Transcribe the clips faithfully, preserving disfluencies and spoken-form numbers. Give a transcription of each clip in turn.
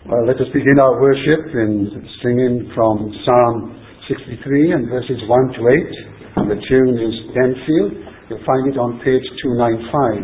Well, let us begin our worship in singing from Psalm sixty-three and verses one to eight. The tune is Denfield. You'll find it on page two ninety-five.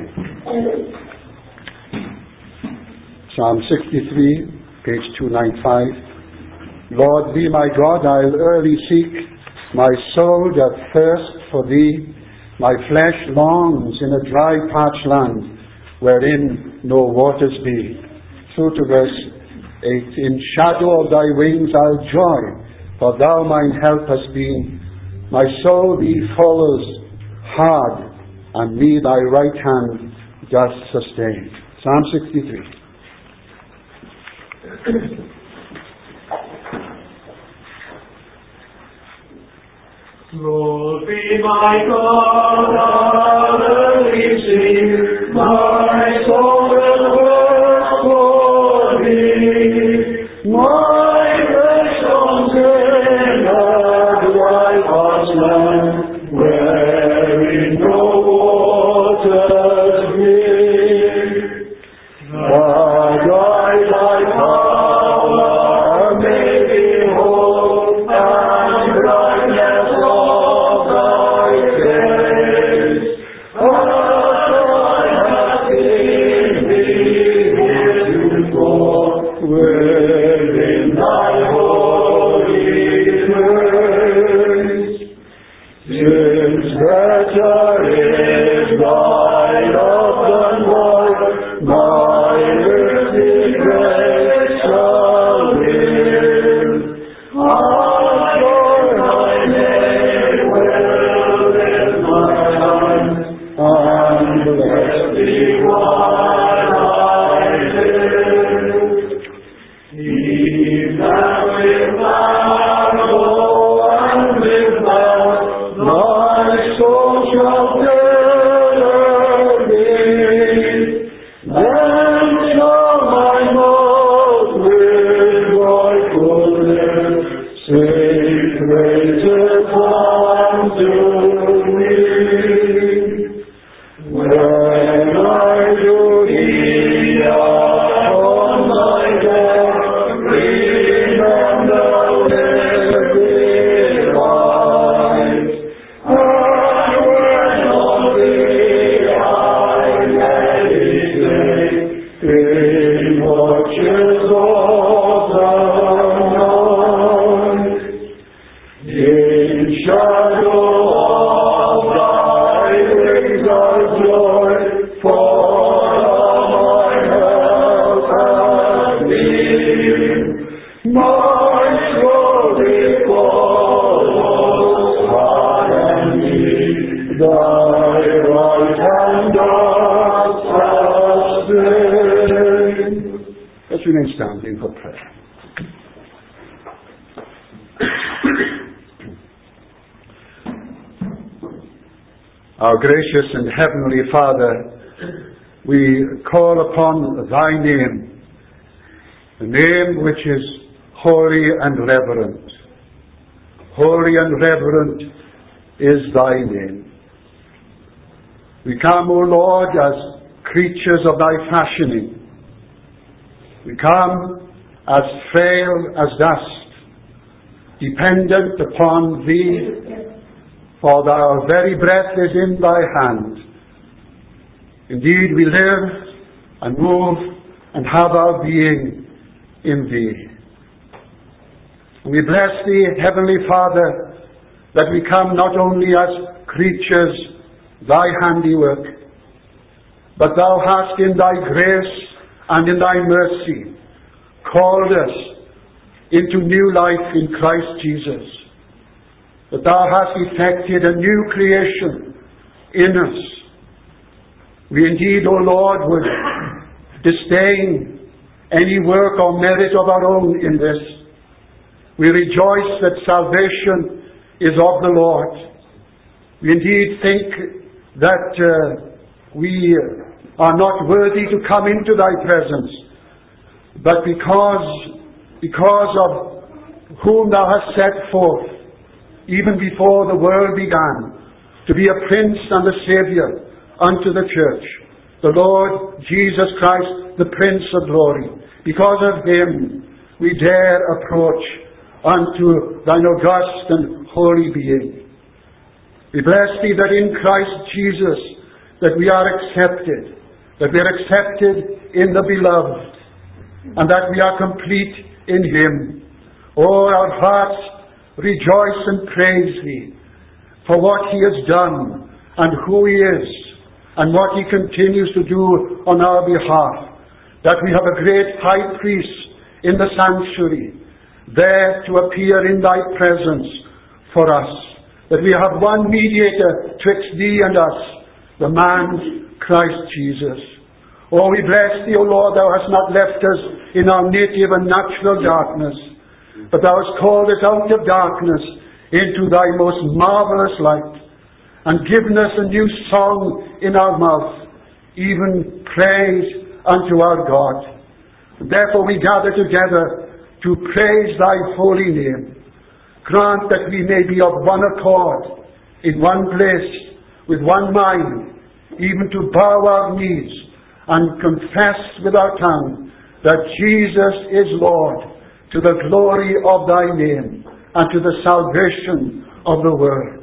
Psalm sixty-three, page two ninety-five. Lord, be my God, I'll early seek. My soul doth thirst for thee. My flesh longs in a dry, parched land, wherein no waters be. Through to verse eight. In shadow of thy wings I'll joy, for thou mine help hast been. My soul thee follows hard, and me thy right hand doth sustain. Psalm sixty-three. Lord, be my God, I'll early sing. My soul will work for thee. My flesh longs in a dry parched land, wherein no waters be. But I thy power may behold, and brightness of thy face. I have seen thee heretofore, within thy holy place. Since better is thy love than life, my earthly grace shall live. I for thy name will lift my hand, and bless thee while I live. Even with marrow and with blood, my soul shall deliver thee. Then shall my mouth with joyfulness sing praises unto thee. When I do eat upon thy bed, remember living life. And when on thee I meditate, in watches of the night, in shadow of thy wings I joy, for my help hath been. My soul thee follows hard and near, thy right hand doth sustain. Let's remain standing for prayer. Our gracious and heavenly Father, we call upon thy name, the name which is holy and reverent. Holy and reverent is thy name. We come, O Lord, as creatures of thy fashioning. We come as frail as dust, dependent upon thee, for our very breath is in thy hand. Indeed, we live and move and have our being in thee. We bless thee, Heavenly Father, that we come not only as creatures, thy handiwork, but thou hast in thy grace and in thy mercy called us into new life in Christ Jesus. That thou hast effected a new creation in us. We indeed, O Lord, would disdain any work or merit of our own in this. We rejoice that salvation is of the Lord. We indeed think that uh, we are not worthy to come into thy presence, but because, because of whom thou hast set forth, even before the world began, to be a prince and a Saviour unto the church, the Lord Jesus Christ, the Prince of Glory. Because of him we dare approach unto thine august and holy being. We bless thee that in Christ Jesus that we are accepted, that we are accepted in the Beloved, and that we are complete in him. Oh, our hearts rejoice and praise thee for what he has done and who he is and what he continues to do on our behalf, that we have a great high priest in the sanctuary, there to appear in thy presence for us, that we have one mediator twixt thee and us, the man Christ Jesus. Oh, we bless thee, O Lord, thou hast not left us in our native and natural darkness, but thou hast called us out of darkness into thy most marvelous light, and given us a new song in our mouth, even praise unto our God. Therefore we gather together to praise thy holy name. Grant that we may be of one accord, in one place, with one mind, even to bow our knees and confess with our tongue that Jesus is Lord, to the glory of thy name and to the salvation of the world.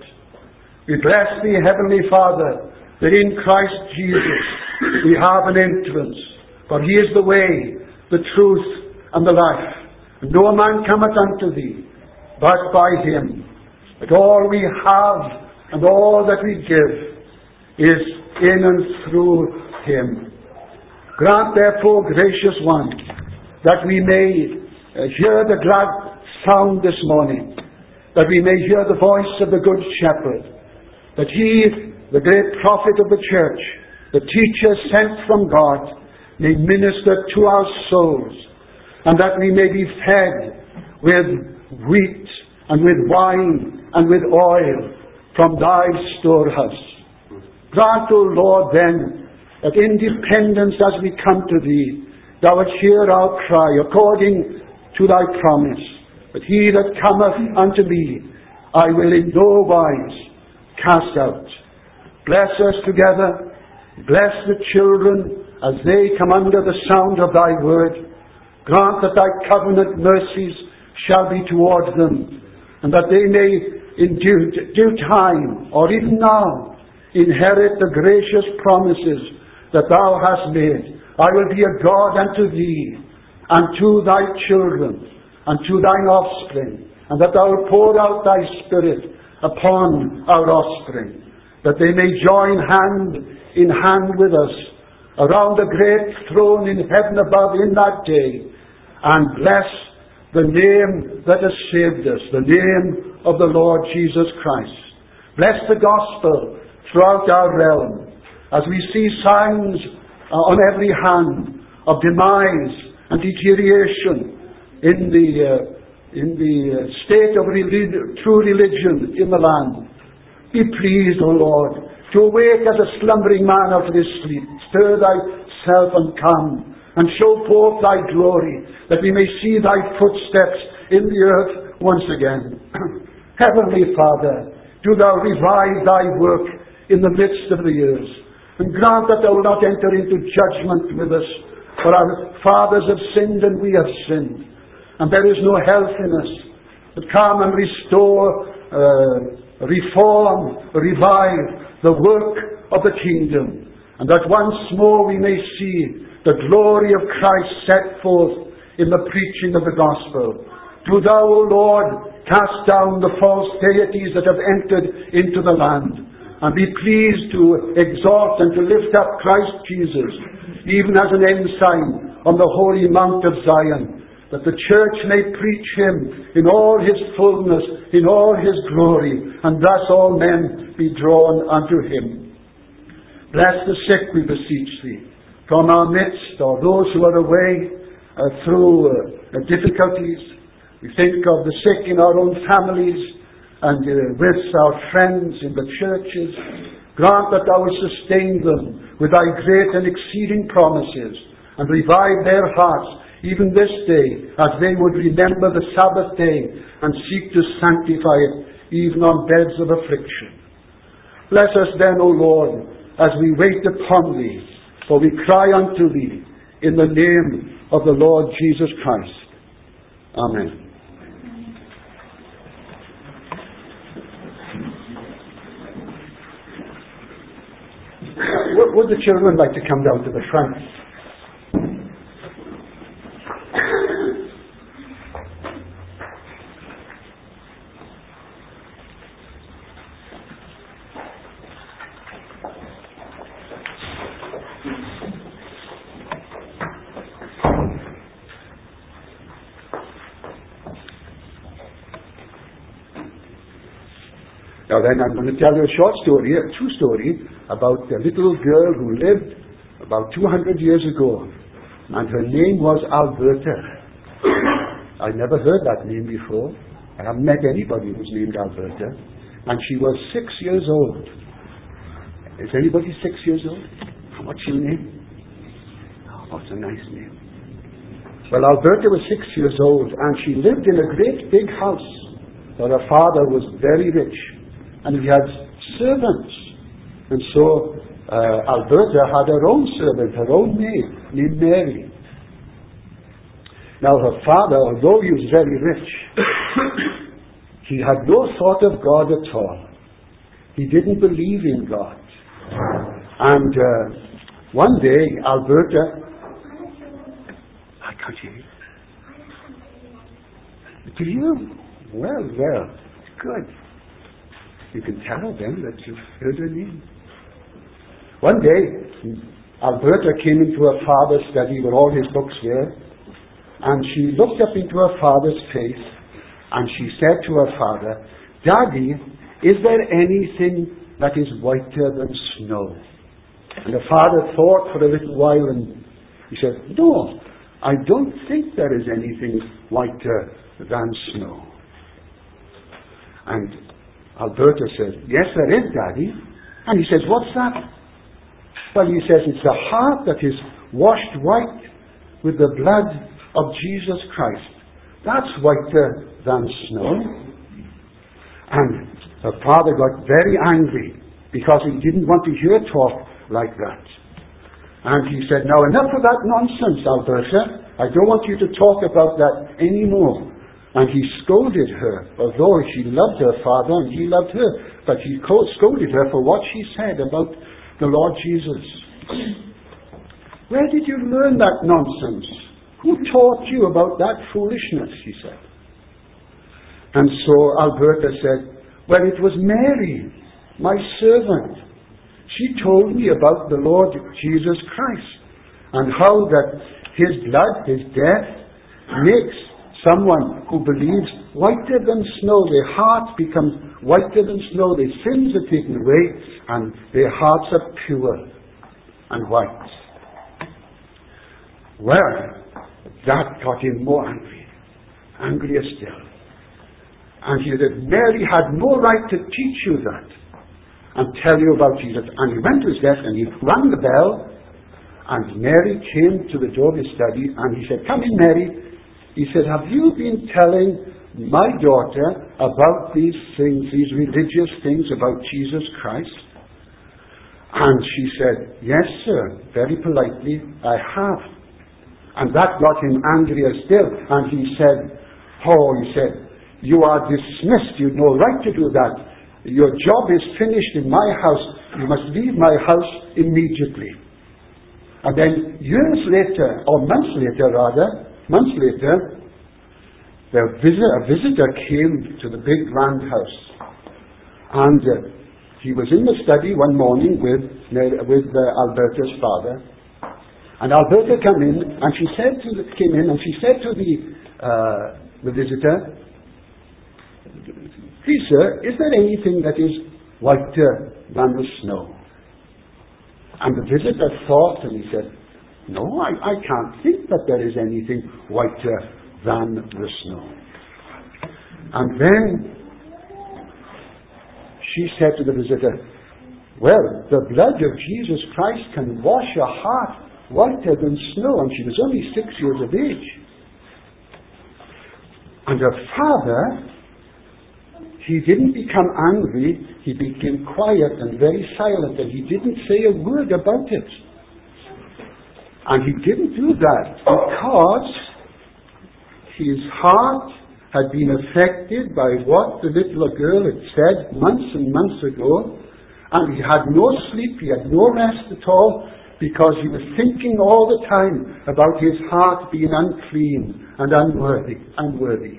We bless thee, Heavenly Father, that in Christ Jesus we have an entrance, for he is the way, the truth, and the life. And no man cometh unto thee but by him. That all we have and all that we give is in and through him. Grant therefore, gracious one, that we may uh, hear the glad sound this morning, that we may hear the voice of the Good Shepherd, that he, the great prophet of the church, the teacher sent from God, may minister to our souls, and that we may be fed with wheat and with wine and with oil from thy storehouse. Grant, O Lord, then, that in dependence as we come to thee, thou wilt hear our cry according to thy promise, that he that cometh unto me I will in no wise cast out. Bless us together. Bless the children as they come under the sound of thy word. Grant that thy covenant mercies shall be towards them, and that they may in due, due time, or even now, inherit the gracious promises that thou hast made. I will be a God unto thee, and to thy children, and to thine offspring, and that thou wilt pour out thy Spirit upon our offspring, that they may join hand in hand with us around the great throne in heaven above in that day, and bless the name that has saved us, the name of the Lord Jesus Christ. Bless the gospel throughout our realm, as we see signs uh, on every hand of demise and deterioration in the uh, in the uh, state of relig- true religion in the land. Be pleased, O Lord, to awake as a slumbering man out of his sleep. Stir thyself and come, and show forth thy glory, that we may see thy footsteps in the earth once again. Heavenly Father, do thou revive thy work in the midst of the years, and grant that thou wilt not enter into judgment with us, for our fathers have sinned and we have sinned, and there is no health in us. But come and restore, uh, reform, revive the work of the kingdom, and that once more we may see the glory of Christ set forth in the preaching of the gospel. Do thou, O Lord, cast down the false deities that have entered into the land, and be pleased to exalt and to lift up Christ Jesus, even as an ensign on the holy mount of Zion, that the church may preach him in all his fullness, in all his glory, and thus all men be drawn unto him. Bless the sick, we beseech thee, from our midst, or those who are away uh, through uh, difficulties. We think of the sick in our own families and uh, with our friends in the churches. Grant that thou wilt sustain them with thy great and exceeding promises, and revive their hearts even this day, as they would remember the Sabbath day and seek to sanctify it even on beds of affliction. Bless us then, O Lord, as we wait upon thee, for we cry unto thee in the name of the Lord Jesus Christ. Amen. Would the children like to come down to the front? Now then, I'm going to tell you a short story, a true story, about a little girl who lived about two hundred years ago. And her name was Alberta. I never heard that name before. I haven't met anybody who's named Alberta. And she was six years old. Is anybody six years old? What's your name? Oh, it's a nice name. Well, Alberta was six years old, and she lived in a great big house. But her father was very rich. And he had servants. And so uh, Alberta had her own servant, her own maid, named Mary. Now her father, although he was very rich, he had no thought of God at all. He didn't believe in God. And uh, one day, Alberta... I can't hear you. Do you? Well, well, good. You can tell then that you've heard her name. One day, Alberta came into her father's study where all his books were, and she looked up into her father's face, and she said to her father, "Daddy, is there anything that is whiter than snow?" And the father thought for a little while, and he said, "No, I don't think there is anything whiter than snow." And Alberta said, "Yes, there is, Daddy." And he says, "What's that?" Well, he says, "It's a heart that is washed white with the blood of Jesus Christ. That's whiter than snow." And her father got very angry because he didn't want to hear talk like that. And he said, "Now enough of that nonsense, Alberta. I don't want you to talk about that anymore." And he scolded her, although she loved her father and he loved her. But he scolded her for what she said about the Lord Jesus. "Where did you learn that nonsense? Who taught you about that foolishness?" he said. And so Alberta said, "Well, it was Mary, my servant. She told me about the Lord Jesus Christ and how that his blood, his death, makes someone who believes whiter than snow. Their hearts become whiter than snow. Their sins are taken away and their hearts are pure and white." Well, that got him more angry, angrier still. And he said, "Mary had no right to teach you that and tell you about Jesus." And he went to his desk and he rang the bell, and Mary came to the door of his study, and he said, "Come in, Mary." He said, "Have you been telling my daughter about these things, these religious things about Jesus Christ?" And she said, "Yes, sir," very politely, "I have." And that got him angrier still. And he said, "Oh," he said, "you are dismissed. You've no right to do that. Your job is finished in my house. You must leave my house immediately." And then years later, or months later rather, months later, the visitor, a visitor came to the big grand house. And uh, he was in the study one morning with, with uh, Alberta's father. And Alberta came in, and she said to the, came in, and she said to the, uh, the visitor, "Please, sir, is there anything that is whiter than the snow?" And the visitor thought, and he said, "No, I, I can't think that there is anything whiter than the snow." And then she said to the visitor, "Well, the blood of Jesus Christ can wash a heart whiter than snow." And she was only six years of age. And her father, he didn't become angry. He became quiet and very silent, and he didn't say a word about it. And he didn't do that because his heart had been affected by what the little girl had said months and months ago, and he had no sleep, he had no rest at all, because he was thinking all the time about his heart being unclean and unworthy. unworthy.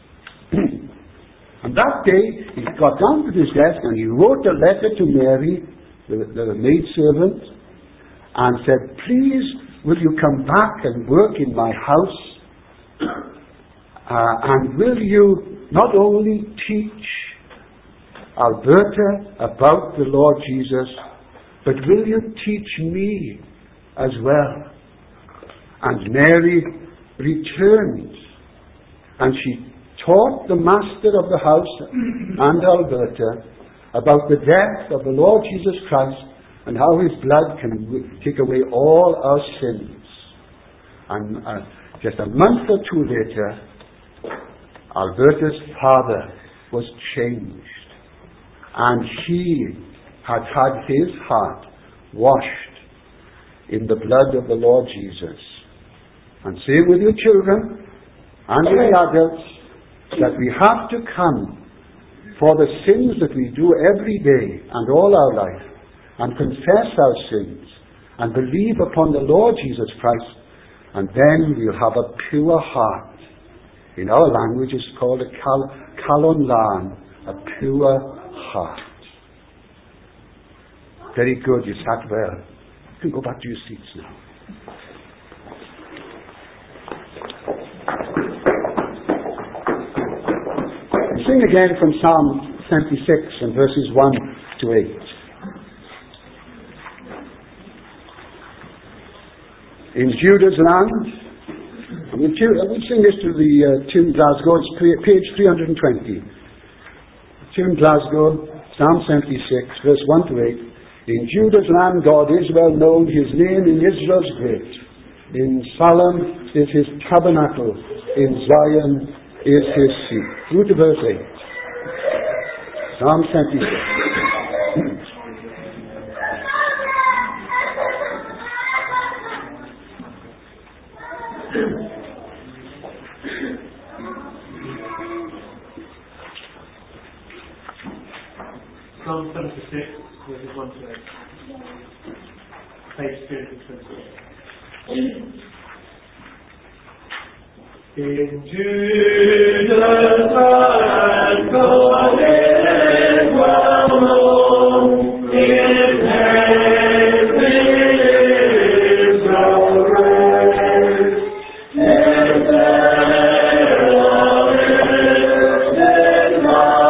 And that day, he got down to his desk and he wrote a letter to Mary, the, the maidservant, and said, "Please, will you come back and work in my house? Uh, and will you not only teach Alberta about the Lord Jesus, but will you teach me as well?" And Mary returned, and she taught the master of the house and Alberta about the death of the Lord Jesus Christ and how his blood can w- take away all our sins. And uh, just a month or two later, Alberta's father was changed, and he had had his heart washed in the blood of the Lord Jesus. And same with your children and with the adults, that we have to come for the sins that we do every day and all our life, and confess our sins and believe upon the Lord Jesus Christ, and then we'll have a pure heart. In our language it's called a kal- kalon lan, a pure heart. Very good, you sat well. You can go back to your seats now. Sing again from Psalm seventy-six and verses one to eight. In Judah's land, and we'll, we'll sing this to the uh, tune Glasgow, it's page three hundred twenty. Tune Glasgow, Psalm seventy-six, verse one to eight. In Judah's land God is well known, his name in Israel's great. In Salem is his tabernacle, in Zion is his seat. Through to verse eight. Psalm seventy-six. Psalm seventy-six, verses one to eight. Page two hundred twenty-eight. In Judah's land, God is well known. His name is Israel's great. His name is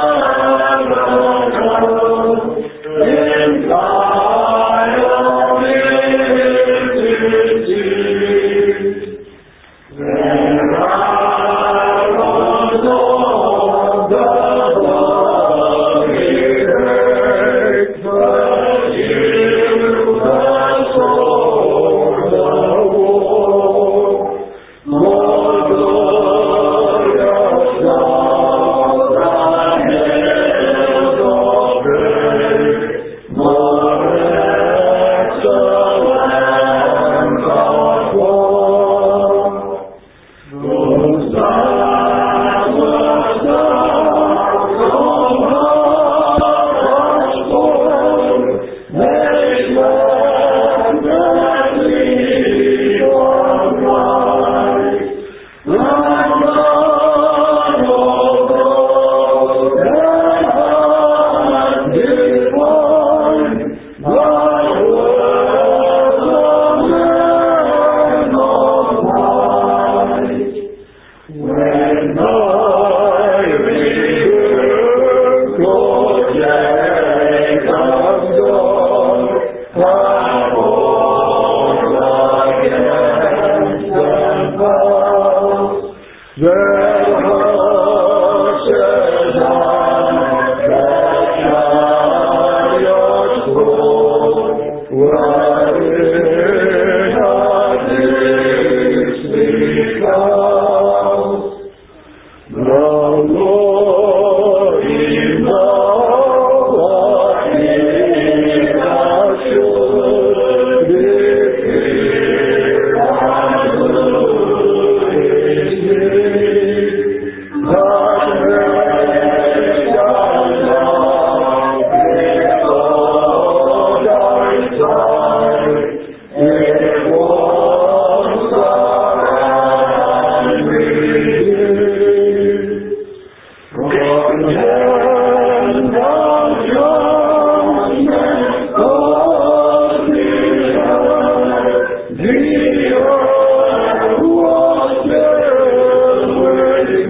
Zion. In Zion is his seed. There are on all the glory earth, but you the sword of war. More glorious love than hills of grace, more excellent than war. Those that was not from heart's born, they slept and sleep on right. And none of those that had been born, but were the men of light. When I return, God Jacob's God, I war against them both. Their horses and their chariots full, wherein our days because the Lord is what he has should be feared.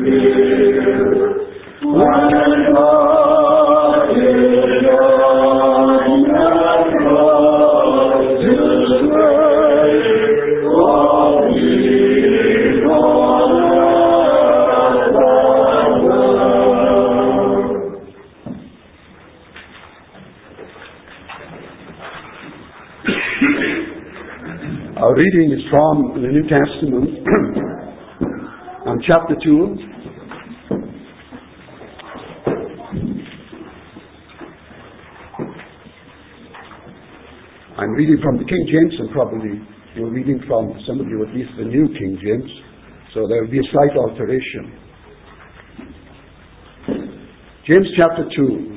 Our reading is from the New Testament, and chapter two. I'm reading from the King James, and probably you're reading from, some of you at least, the New King James, so there will be a slight alteration. James chapter two.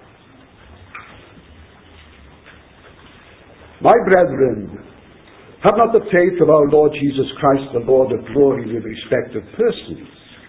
My brethren, have not the faith of our Lord Jesus Christ, the Lord of glory, with respect of persons.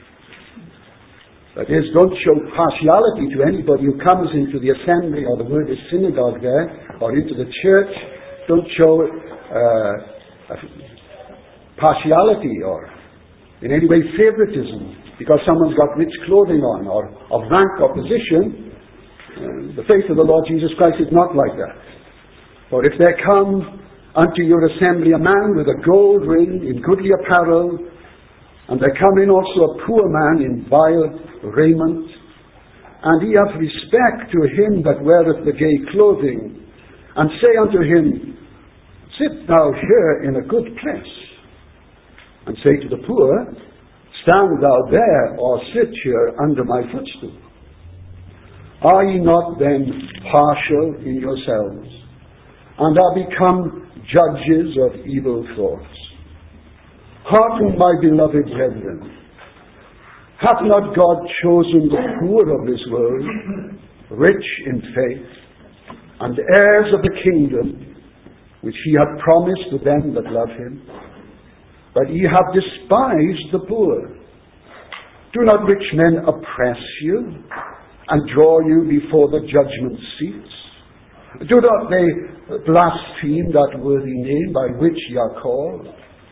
That is, don't show partiality to anybody who comes into the assembly, or the word is synagogue there, or into the church. Don't show uh, partiality or in any way favoritism because someone's got rich clothing on or of rank or position. Uh, the faith of the Lord Jesus Christ is not like that. For if there come unto your assembly a man with a gold ring in goodly apparel, and there come in also a poor man in vile raiment, and ye have respect to him that weareth the gay clothing, and say unto him, sit thou here in a good place, and say to the poor, stand thou there, or sit here under my footstool. Are ye not then partial in yourselves, and are become judges of evil thoughts? Hearken, my beloved brethren. Hath not God chosen the poor of this world, rich in faith, and heirs of the kingdom, which he hath promised to them that love him? But ye have despised the poor. Do not rich men oppress you, and draw you before the judgment seats? Do not they blaspheme that worthy name by which ye are called?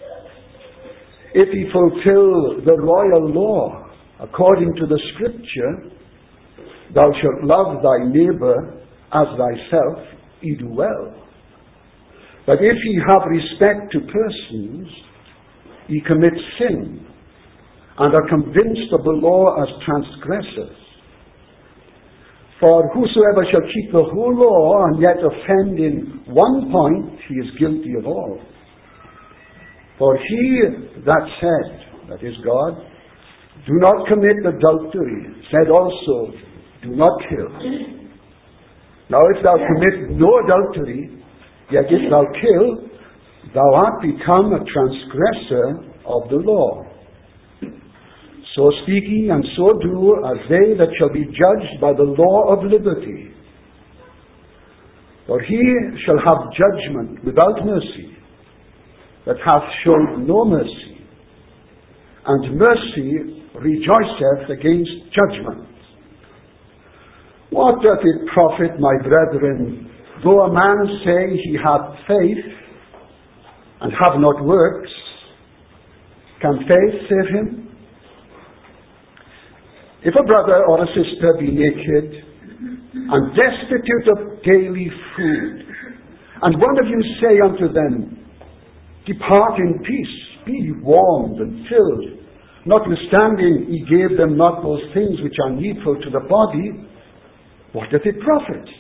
If ye fulfill the royal law according to the Scripture, thou shalt love thy neighbour as thyself, ye do well. But if ye have respect to persons, ye commit sin, and are convinced of the law as transgressors. For whosoever shall keep the whole law and yet offend in one point, he is guilty of all. For he that said, that is God, do not commit adultery, said also, do not kill. Now if thou commit no adultery, yet if thou kill, thou art become a transgressor of the law. So speak ye, and so do, as they that shall be judged by the law of liberty. For he shall have judgment without mercy, that hath showed no mercy, and mercy rejoiceth against judgment. What doth it profit, my brethren, though a man say he hath faith, and have not works? Can faith save him? If a brother or a sister be naked, and destitute of daily food, and one of you say unto them, depart in peace, be ye warmed and filled, notwithstanding he gave them not those things which are needful to the body, what doth it profit?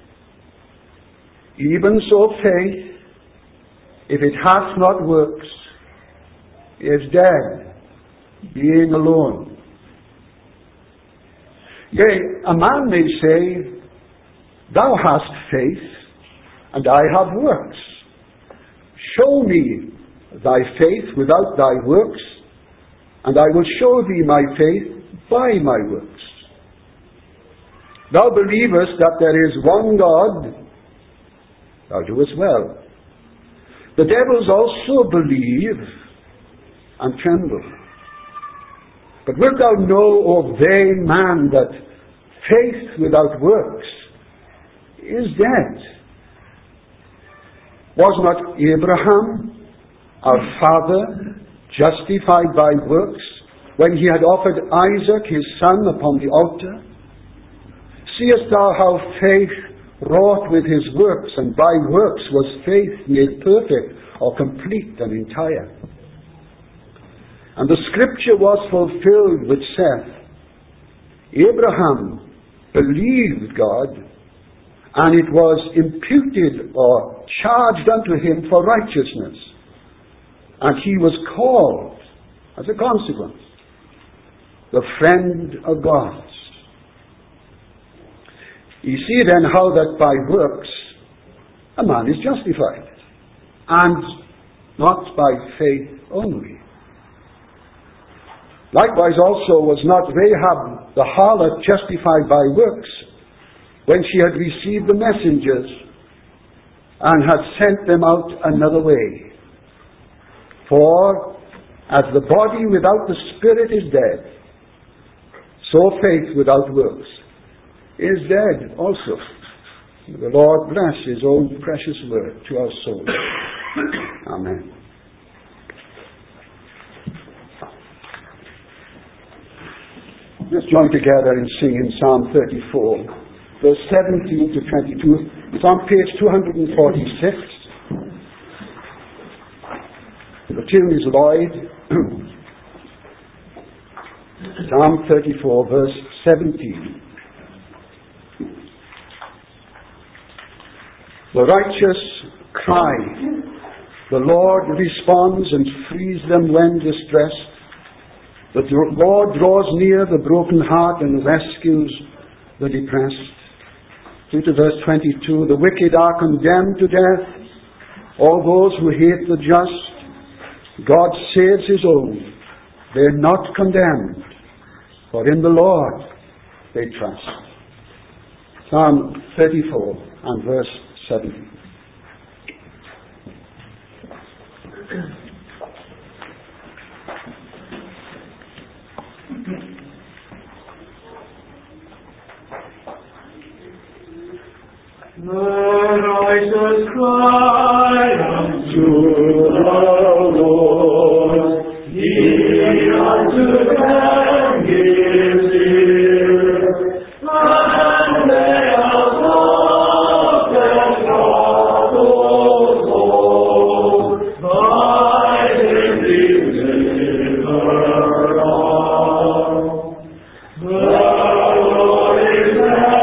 Even so faith, if it hath not works, is dead, being alone. Yea, a man may say, thou hast faith, and I have works. Show me thy faith without thy works, and I will show thee my faith by my works. Thou believest that there is one God, thou doest well. The devils also believe and tremble. But wilt thou know, O vain man, that faith without works is dead? Was not Abraham, our father, justified by works when he had offered Isaac his son upon the altar? Seest thou how faith wrought with his works, and by works was faith made perfect, or complete and entire? And the scripture was fulfilled which saith, Abraham believed God, and it was imputed or charged unto him for righteousness. And he was called, as a consequence, the friend of God. You see then how that by works a man is justified, and not by faith only. Likewise also was not Rahab the harlot justified by works, when she had received the messengers and had sent them out another way? For as the body without the spirit is dead, so faith without works is dead also. The Lord bless his own precious word to our souls. Amen. Let's join together in singing Psalm thirty-four, verse seventeen to twenty-two. It's on page two hundred forty-six. The tune is Lloyd. Psalm thirty-four, verse seventeen. The righteous cry. The Lord responds and frees them when distressed. The Lord draws near the broken heart and rescues the depressed. Through to verse twenty-two, the wicked are condemned to death. All those who hate the just, God saves his own. They're not condemned, for in the Lord they trust. Psalm thirty-four and verse seventeen. The righteous cry unto the Lord, He unto them gives ear, and they are taught and troubled soul, by Him delivered all. The Lord is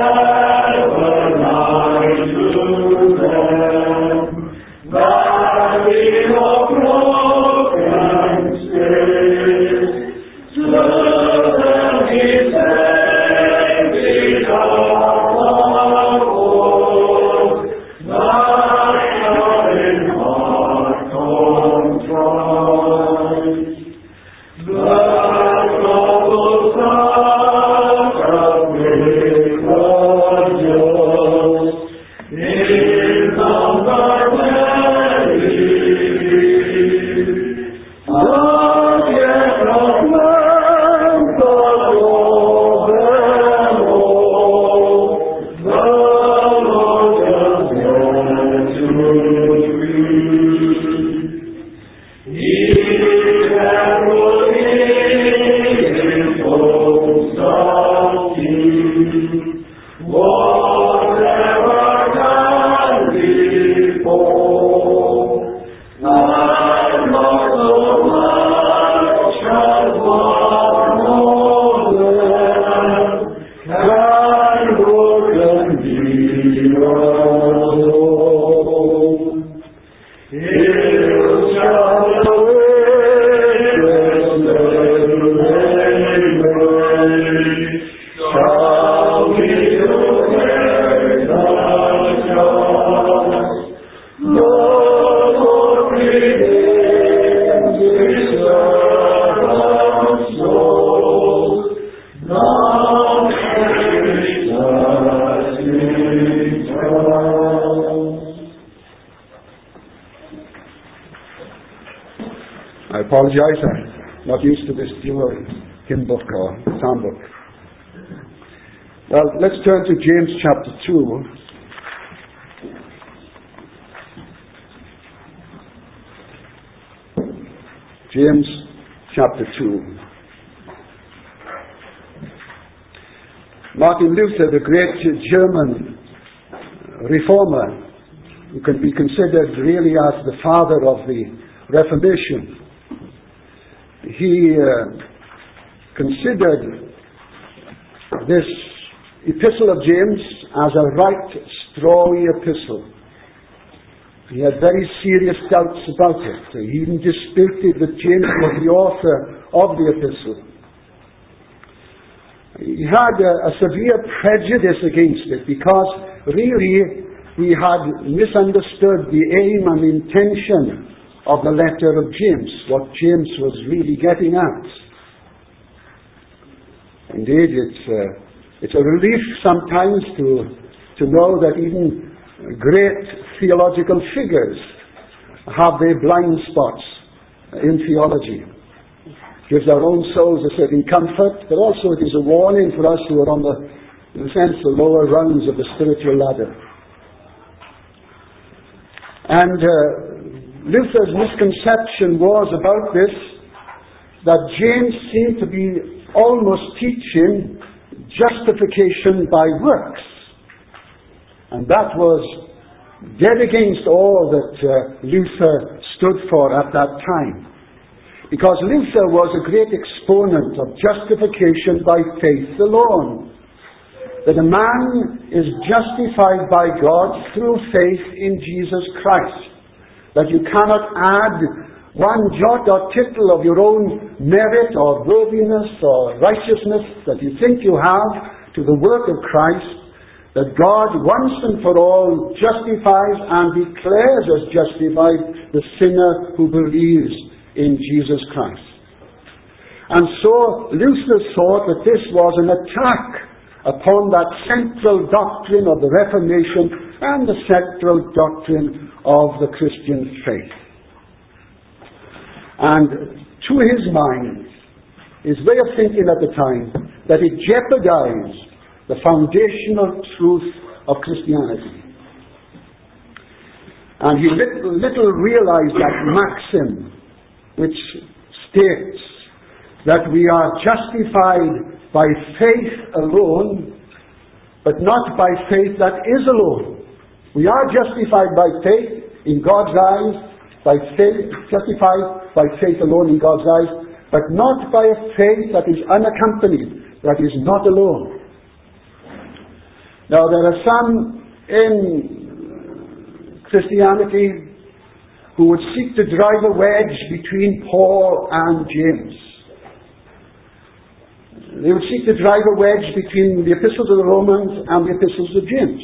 apologize, I'm not used to this dual hymn book or psalm book. Well, let's turn to James chapter two. James chapter two. Martin Luther, the great German reformer, who can be considered really as the father of the Reformation, he uh, considered this Epistle of James as a right strawy epistle. He had very serious doubts about it. He even disputed that James was the author of the epistle. He had a, a severe prejudice against it because really he had misunderstood the aim and intention of the letter of James, what James was really getting at. Indeed, it's, uh, it's a relief sometimes to, to know that even great theological figures have their blind spots in theology. It gives our own souls a certain comfort, but also it is a warning for us who are on the, in a sense, the lower rungs of the spiritual ladder. And uh, Luther's misconception was about this, that James seemed to be almost teaching justification by works. And that was dead against all that uh, Luther stood for at that time. Because Luther was a great exponent of justification by faith alone. That a man is justified by God through faith in Jesus Christ. That you cannot add one jot or tittle of your own merit or worthiness or righteousness that you think you have to the work of Christ. That God once and for all justifies and declares as justified the sinner who believes in Jesus Christ. And so Luther thought that this was an attack upon that central doctrine of the Reformation and the central doctrine of the Christian faith. And to his mind, his way of thinking at the time, that it jeopardized the foundational truth of Christianity. And he little, little realized that maxim which states that we are justified by faith alone, but not by faith that is alone. We are justified by faith in God's eyes, by faith, justified by faith alone in God's eyes, but not by a faith that is unaccompanied, that is not alone. Now, there are some in Christianity who would seek to drive a wedge between Paul and James. They would seek to drive a wedge between the epistles of the Romans and the epistles of James.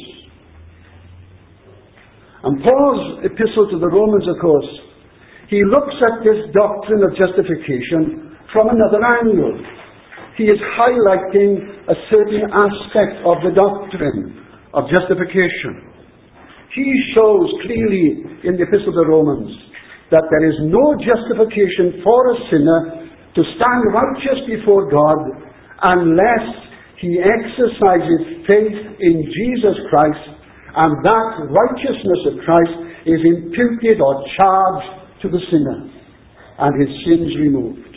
And Paul's epistle to the Romans, of course, he looks at this doctrine of justification from another angle. He is highlighting a certain aspect of the doctrine of justification. He shows clearly in the epistle to the Romans that there is no justification for a sinner to stand righteous before God unless he exercises faith in Jesus Christ, and that righteousness of Christ is imputed or charged to the sinner, and his sins removed.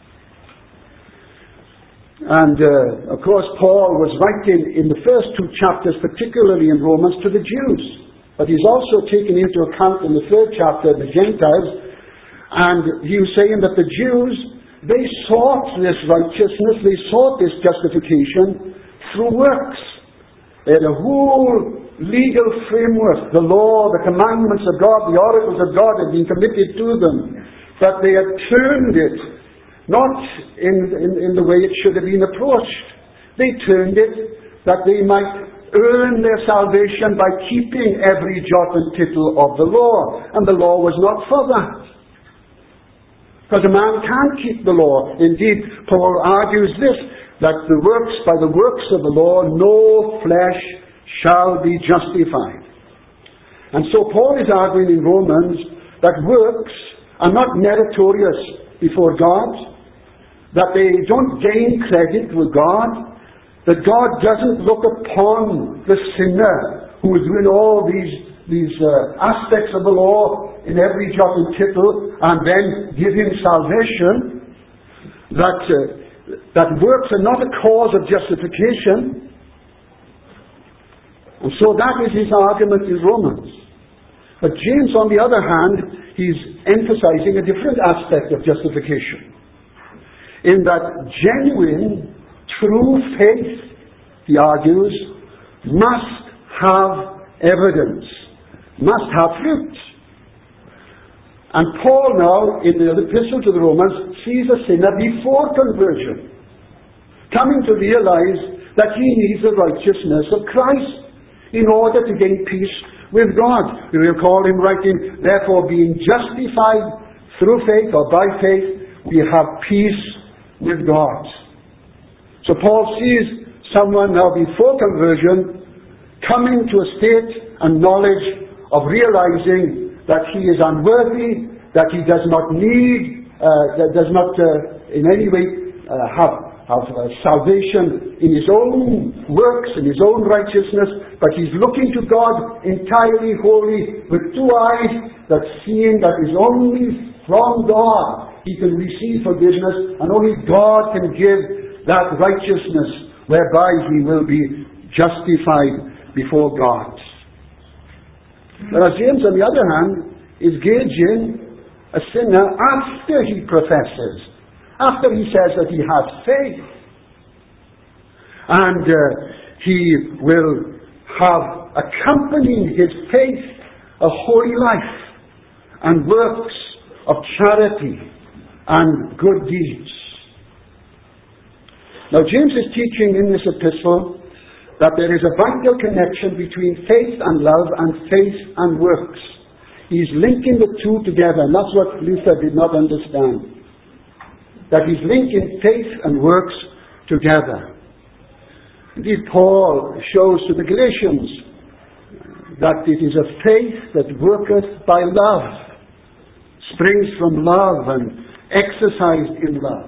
And uh, of course Paul was writing in the first two chapters, particularly in Romans, to the Jews. But he's also taken into account in the third chapter the Gentiles, and he was saying that the Jews, they sought this righteousness, they sought this justification through works. They had a whole legal framework, the law, the commandments of God, the oracles of God had been committed to them, but they had turned it not in, in, in the way it should have been approached. They turned it that they might earn their salvation by keeping every jot and tittle of the law, and the law was not for that. Because a man can't keep the law. Indeed, Paul argues this, that the works, by the works of the law, no flesh shall be justified. And so Paul is arguing in Romans that works are not meritorious before God, that they don't gain credit with God, that God doesn't look upon the sinner who is doing all these, these uh, aspects of the law in every jot and tittle and then give him salvation, that, uh, that works are not a cause of justification, And so that is his argument in Romans. But James, on the other hand, he's emphasizing a different aspect of justification. In that genuine, true faith, he argues, must have evidence, must have fruit. And Paul now, in the epistle to the Romans, sees a sinner before conversion, coming to realize that he needs the righteousness of Christ in order to gain peace with God. You recall him writing, therefore being justified through faith or by faith, we have peace with God. So Paul sees someone now before conversion coming to a state and knowledge of realizing that he is unworthy, that he does not need, uh, that does not uh, in any way uh, have, have uh, salvation in his own works, in his own righteousness, but he's looking to God entirely holy with two eyes, that seeing that is only from God he can receive forgiveness, and only God can give that righteousness whereby he will be justified before God. Whereas James, on the other hand, is gauging a sinner after he professes, after he says that he has faith. And uh, he will have accompanying his faith a holy life and works of charity and good deeds. Now James is teaching in this epistle that there is a vital connection between faith and love and faith and works. He's linking the two together, and that's what Luther did not understand. That he's linking faith and works together. Indeed, Paul shows to the Galatians that it is a faith that worketh by love, springs from love and exercised in love.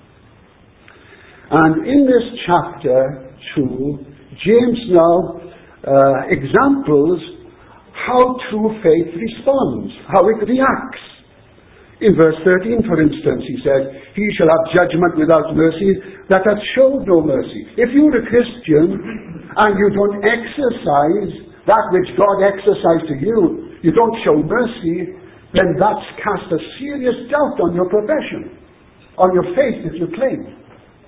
And in this chapter two, James now uh, examples how true faith responds, how it reacts. In verse thirteen, for instance, he said, he shall have judgment without mercy that hath showed no mercy. If you're a Christian and you don't exercise that which God exercised to you, you don't show mercy, then that's cast a serious doubt on your profession, on your faith that you claim.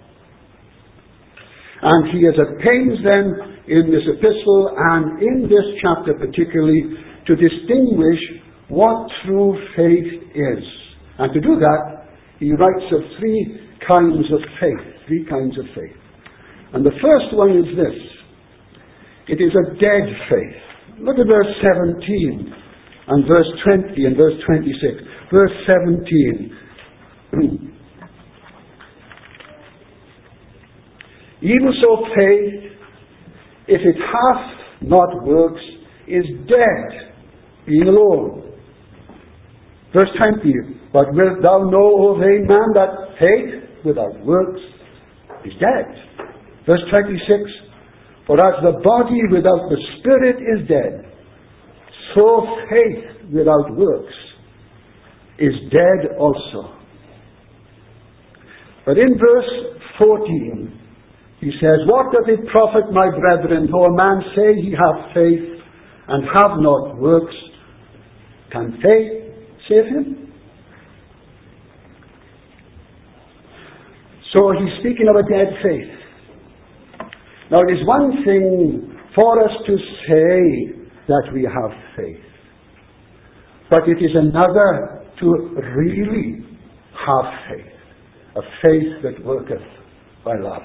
And he is at pains then in this epistle and in this chapter particularly to distinguish what true faith is. And to do that, he writes of three kinds of faith. Three kinds of faith. And the first one is this. It is a dead faith. Look at verse seventeen and verse twenty and verse twenty-six. Verse seventeen. Even so faith, if it hath not works, is dead, being alone. Verse twenty, but wilt thou know, O vain man, that faith without works is dead. Verse twenty-six, for as the body without the spirit is dead, so faith without works is dead also. But in verse fourteen, he says, what doth it profit, my brethren, though a man say he hath faith and have not works? Can faith save him? So he's speaking of a dead faith. Now it is one thing for us to say that we have faith, but it is another to really have faith, a faith that worketh by love.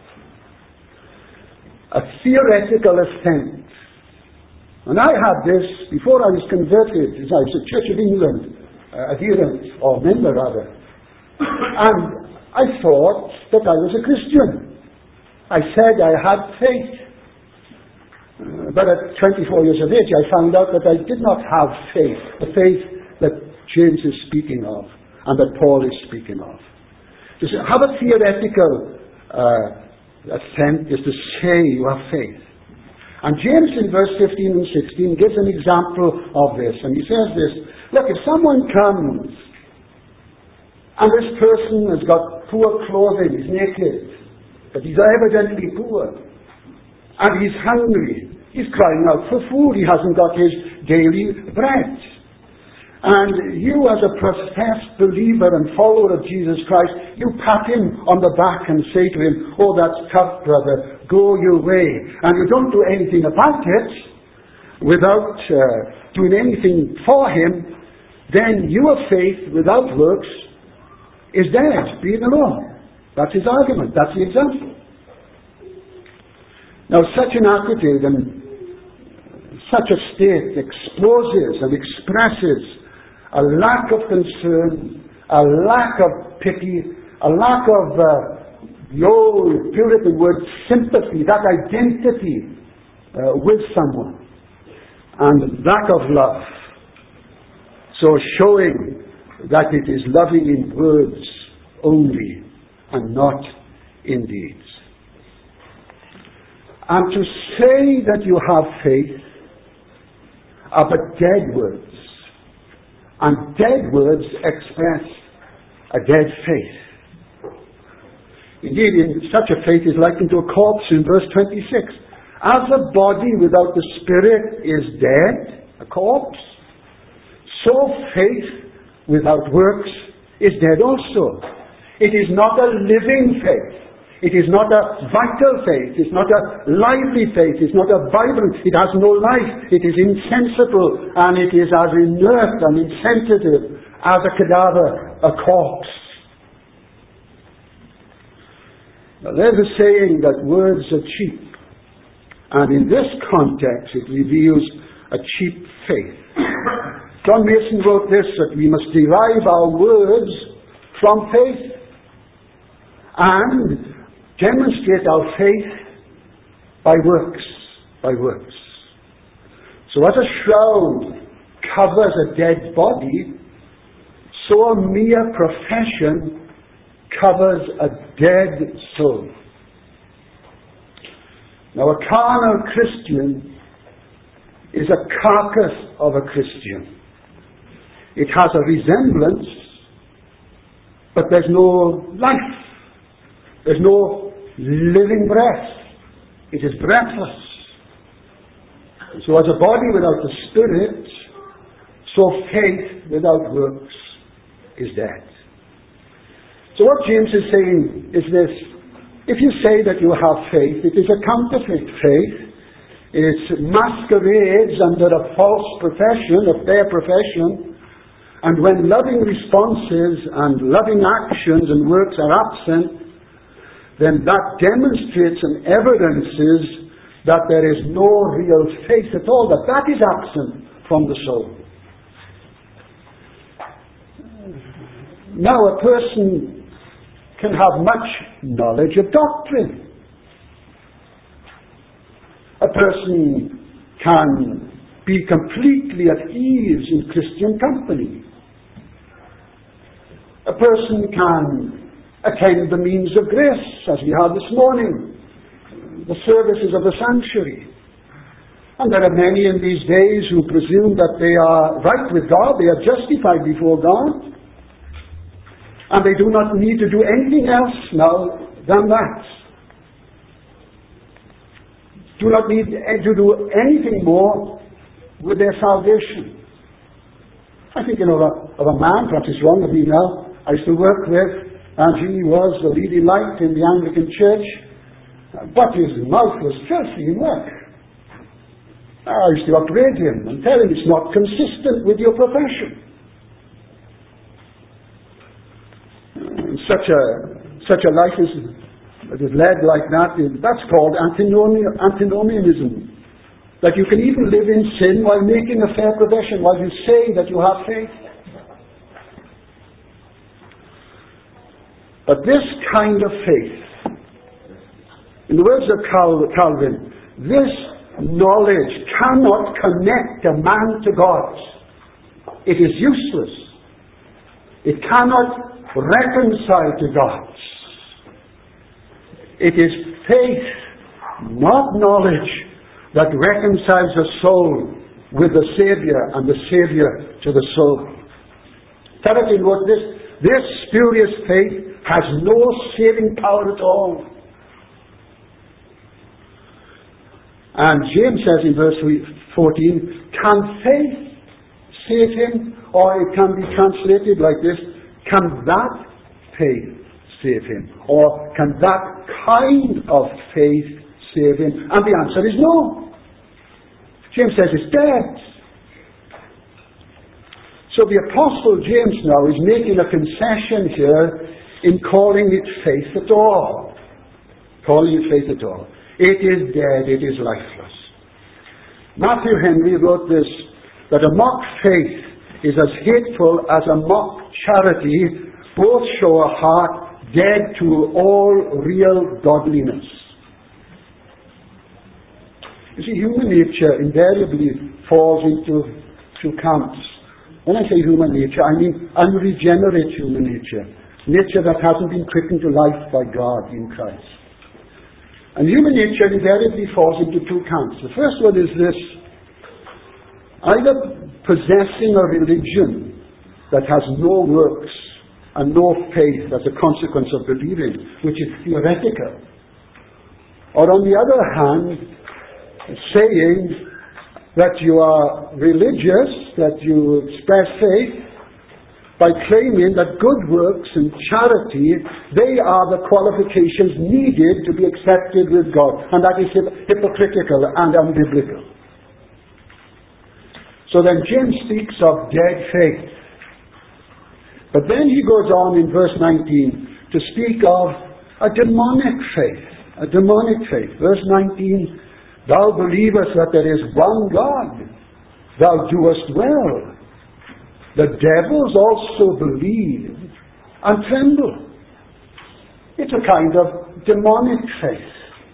A theoretical assent. And I had this before I was converted, as I was a Church of England uh, adherent, or member rather. And I thought that I was a Christian. I said I had faith. Uh, but at twenty-four years of age I found out that I did not have faith, the faith that James is speaking of, and that Paul is speaking of. To have a theoretical uh, assent is to say you have faith. And James in verse fifteen and sixteen gives an example of this. And he says this, look, if someone comes and this person has got poor clothing, he's naked, but he's evidently poor, and he's hungry, He's crying out for food. He hasn't got his daily bread. And you, as a professed believer and follower of Jesus Christ, you pat him on the back and say to him, "Oh, that's tough, brother. Go your way." And you don't do anything about it without uh, doing anything for him. Then your faith without works is dead, being alone. That's his argument. That's the example. Now, such an attitude and such a state exposes and expresses a lack of concern, a lack of pity, a lack of uh, the old Puritan word sympathy, that identity uh, with someone, and lack of love. So showing that it is loving in words only and not in deeds. And to say that you have faith are but dead words. And dead words express a dead faith. Indeed, in such a faith is likened to a corpse in verse twenty-six. As a body without the spirit is dead, a corpse, so faith without works is dead also. It is not a living faith. It is not a vital faith. It's not a lively faith. It's not a vibrant. It has no life. It is insensible, and it is as inert and insensitive as a cadaver, a corpse. Now, there's a saying that words are cheap, and in this context it reveals a cheap faith. John Mason wrote this, that we must derive our words from faith and demonstrate our faith by works, by works. So as a shroud covers a dead body, so a mere profession covers a dead soul. Now, a carnal Christian is a carcass of a Christian. It has a resemblance, but there's no life. There's no living breath. It is breathless. So as a body without the Spirit, so faith without works is dead. So what James is saying is this: if you say that you have faith, it is a counterfeit faith. It masquerades under a false profession, a fair profession, and when loving responses and loving actions and works are absent, then that demonstrates and evidences that there is no real faith at all, that that is absent from the soul. Now, a person can have much knowledge of doctrine. A person can be completely at ease in Christian company. A person can attend the means of grace, as we had this morning, the services of the sanctuary. And there are many in these days who presume that they are right with God, they are justified before God, and they do not need to do anything else now than that. Do not need to do anything more with their salvation. I think, you know, of a man, perhaps it's wrong of me now, I used to work with, and he was the leading light in the Anglican Church, but his mouth was filthy in work. I used to upbraid him and tell him it's not consistent with your profession. Such a such a life is, that is led like that, that's called antinomian, antinomianism. That you can even live in sin while making a fair profession, while you say that you have faith. But this kind of faith, in the words of Calvin, this knowledge cannot connect a man to God. It is useless. It cannot reconcile to God. It is faith, not knowledge, that reconciles a soul with the Savior and the Savior to the soul. Tertullian wrote this: this spurious faith has no saving power at all. And James says in verse fourteen, can faith save him? Or it can be translated like this, can that faith save him? Or can that kind of faith save him? And the answer is no. James says it's dead. So the Apostle James now is making a concession here in calling it faith at all. Calling it faith at all. It is dead, it is lifeless. Matthew Henry wrote this, that a mock faith is as hateful as a mock charity. Both show a heart dead to all real godliness. You see, human nature invariably falls into two camps. When I say human nature, I mean unregenerate human nature. Nature that hasn't been quickened to life by God in Christ. And human nature invariably falls into two camps. The first one is this: either possessing a religion that has no works and no faith as a consequence of believing, which is theoretical. Or on the other hand, saying that you are religious, that you express faith, by claiming that good works and charity, they are the qualifications needed to be accepted with God. And that is hypocritical and unbiblical. So then James speaks of dead faith. But then he goes on in verse nineteen to speak of a demonic faith. A demonic faith. Verse nineteen, thou believest that there is one God. Thou doest well. The devils also believe and tremble. It's a kind of demonic faith.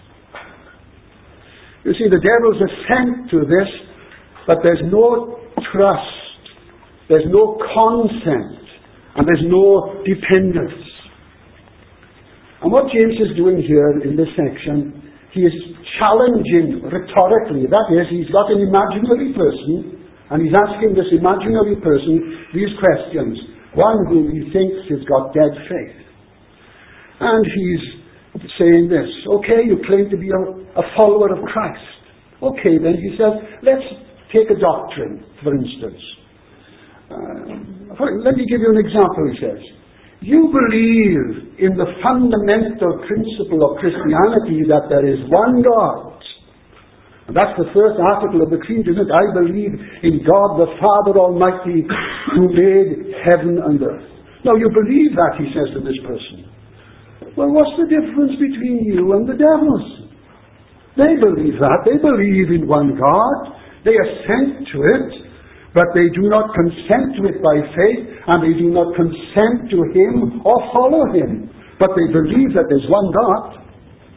You see, the devils assent to this, but there's no trust, there's no consent, and there's no dependence. And what James is doing here in this section, he is challenging rhetorically. That is, he's got an imaginary person, and he's asking this imaginary person these questions. One whom he thinks has got dead faith. And he's saying this: okay, you claim to be a, a follower of Christ. Okay, then he says, let's take a doctrine, for instance. Uh, let me give you an example, he says. You believe in the fundamental principle of Christianity that there is one God. And that's the first article of the creed, isn't it? I believe in God the Father Almighty, who made heaven and earth. Now you believe that, he says to this person. Well, what's the difference between you and the devils? They believe that. They believe in one God. They assent to it, but they do not consent to it by faith, and they do not consent to Him or follow Him. But they believe that there's one God.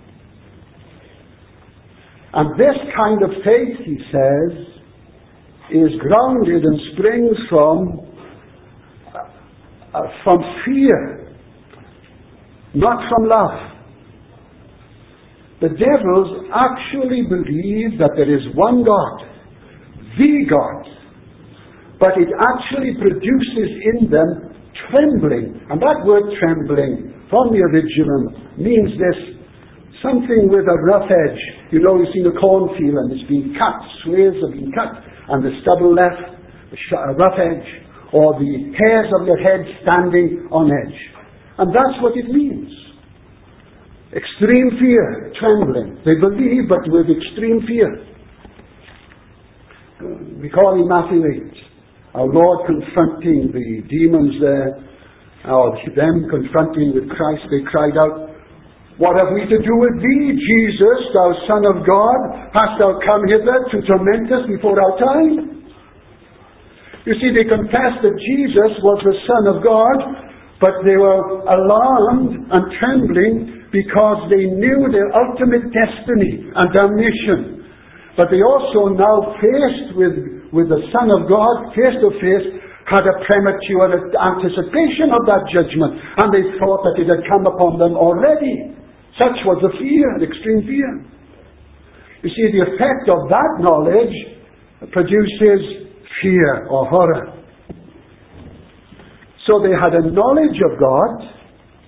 And this kind of faith, he says, is grounded and springs from, uh, from fear, not from love. The devils actually believe that there is one God, the God, but it actually produces in them trembling. And that word trembling, from the original, means this: something with a rough edge. You know, you've seen a cornfield and it's been cut, swathes have been cut, and the stubble left, a rough edge, or the hairs of your head standing on edge. And that's what it means. Extreme fear, trembling. They believe, but with extreme fear. We call in Matthew eight, our Lord confronting the demons there, or them confronting with Christ. They cried out, what have we to do with thee, Jesus, thou Son of God? Hast thou come hither to torment us before our time? You see, they confessed that Jesus was the Son of God, but they were alarmed and trembling because they knew their ultimate destiny and damnation. But they also now, faced with, with the Son of God, face to face, had a premature anticipation of that judgment, and they thought that it had come upon them already. Such was the fear, the extreme fear. You see, the effect of that knowledge produces fear or horror. So they had a knowledge of God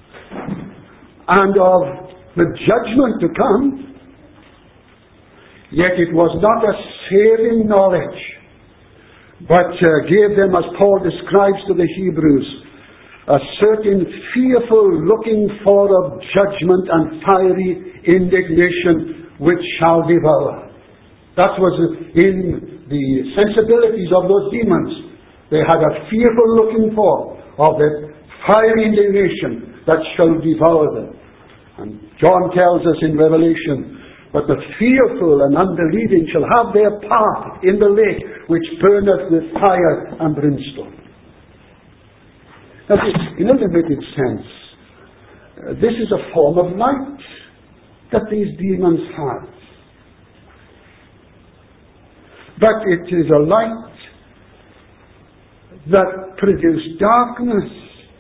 and of the judgment to come, Yet it was not a saving knowledge, but uh, gave them, as Paul describes to the Hebrews, a certain fearful looking for of judgment and fiery indignation which shall devour. That was in the sensibilities of those demons. They had a fearful looking for of the fiery indignation that shall devour them. And John tells us in Revelation, but the fearful and unbelieving shall have their part in the lake which burneth with fire and brimstone. Now, in a limited sense, uh, this is a form of light that these demons have. But it is a light that produces darkness.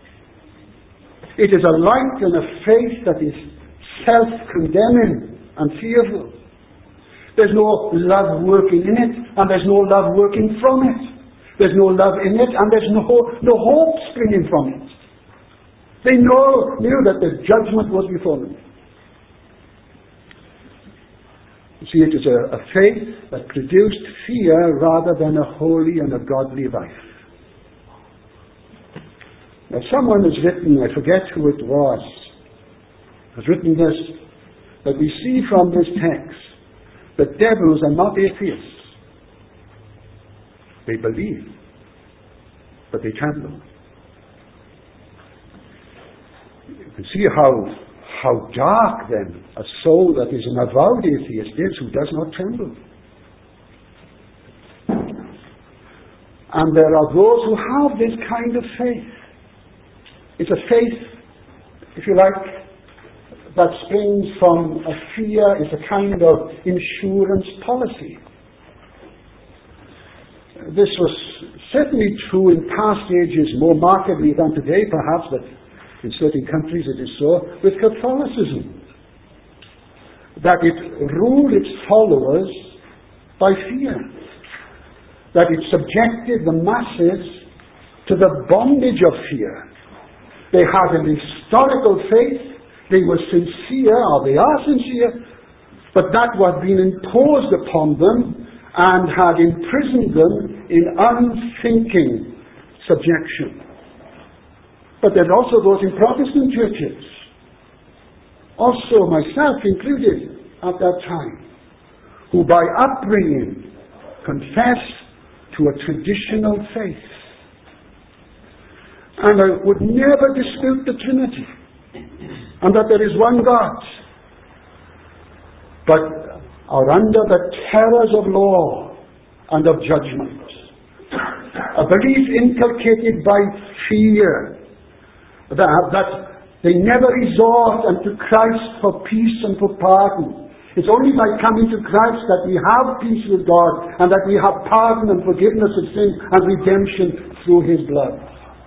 It is a light and a faith that is self-condemning and fearful. There's no love working in it, and there's no love working from it. There's no love in it, and there's no, no hope springing from it. They know, knew that the judgment was before them. You see, it is a, a faith that produced fear rather than a holy and a godly life. Now, someone has written, I forget who it was, has written this, that we see from this text that devils are not atheists. They believe, but they tremble. You can see how, how dark then a soul that is an avowed atheist is who does not tremble. And there are those who have this kind of faith. It's a faith, if you like, that springs from a fear, is a kind of insurance policy. This was certainly true in past ages, more markedly than today perhaps, but in certain countries it is so, with Catholicism. That it ruled its followers by fear. That it subjected the masses to the bondage of fear. They had an historical faith. They were sincere, or they are sincere, but that was being imposed upon them and had imprisoned them in unthinking subjection. But there are also those in Protestant churches, also myself included at that time, who by upbringing confess to a traditional faith. And I would never dispute the Trinity, and that there is one God, but are under the terrors of law and of judgment. A belief inculcated by fear, that, that they never resort unto Christ for peace and for pardon. It's only by coming to Christ that we have peace with God, and that we have pardon and forgiveness of sin and redemption through His blood.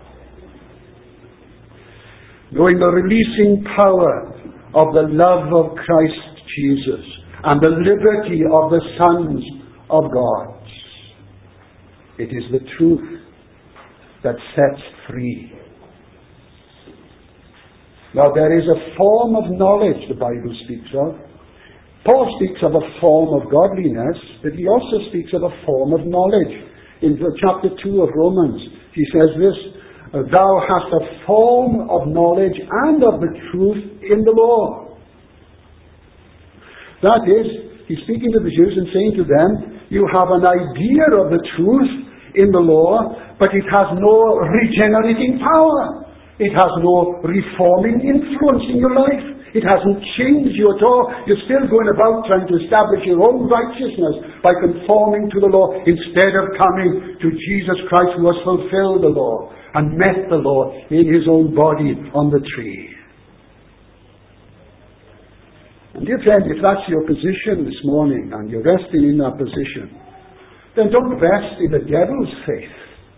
Knowing the releasing power of the love of Christ Jesus and the liberty of the sons of God. It is the truth that sets free. Now there is a form of knowledge the Bible speaks of. Paul speaks of a form of godliness, but he also speaks of a form of knowledge. In chapter two of Romans, he says this, thou hast a form of knowledge and of the truth in the law. That is, he's speaking to the Jews and saying to them, you have an idea of the truth in the law, but it has no regenerating power. It has no reforming influence in your life. It hasn't changed you at all. You're still going about trying to establish your own righteousness by conforming to the law instead of coming to Jesus Christ, who has fulfilled the law and met the law in His own body on the tree. And dear friend, if that's your position this morning, and you're resting in that position, then don't rest in the devil's faith.